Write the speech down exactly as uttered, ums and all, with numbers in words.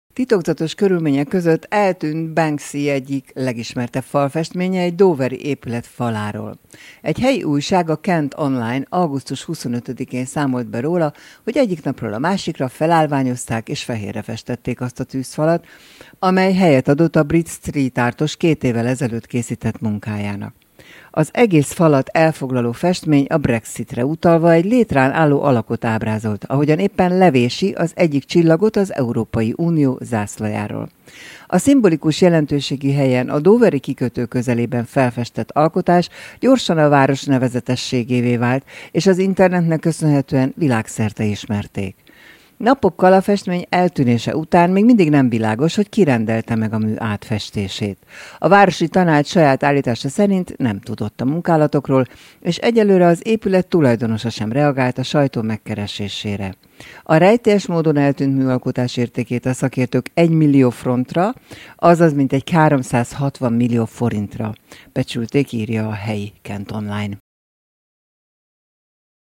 Titokzatos körülmények között eltűnt Banksy egyik legismertebb falfestménye egy doveri épület faláról. Egy helyi újság, a Kent Online augusztus huszonötödikén számolt be róla, hogy egyik napról a másikra felállványozták és fehérre festették azt a tűzfalat, amely helyet adott a brit street artos két évvel ezelőtt készített munkájának. Az egész falat elfoglaló festmény a Brexitre utalva egy létrán álló alakot ábrázolt, ahogyan éppen levési az egyik csillagot az Európai Unió zászlajáról. A szimbolikus jelentőségi helyen a doveri kikötő közelében felfestett alkotás gyorsan a város nevezetességévé vált, és az internetnek köszönhetően világszerte ismerték. Napokkal a festmény eltűnése után még mindig nem világos, hogy ki rendelte meg a mű átfestését. A városi tanács saját állítása szerint nem tudott a munkálatokról, és egyelőre az épület tulajdonosa sem reagált a sajtó megkeresésére. A rejtélyes módon eltűnt műalkotás értékét a szakértők egy millió frontra, azaz mintegy háromszázhatvan millió forintra becsülték, írja a helyi Kent Online.